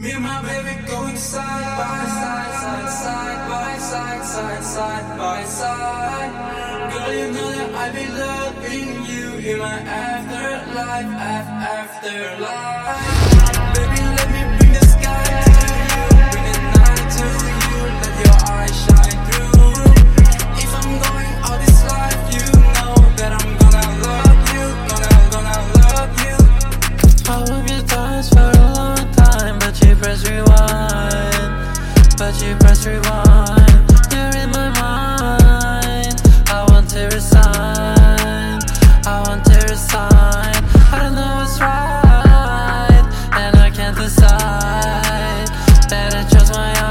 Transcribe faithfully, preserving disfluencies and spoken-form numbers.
Me and my baby going side by side, side, side by side, side, side by side. Girl, you know that I be loving you in my afterlife, af afterlife. Baby, let me bring the sky to you, bring the night to you, let your eyes shine through. If I'm going all this life, you know that I'm gonna love you, gonna, gonna love you. I hope you dance for a long time, but you press rewind, but you press rewind. You're in my mind, I want to resign, I want to resign. I don't know what's right, and I can't decide. Better trust my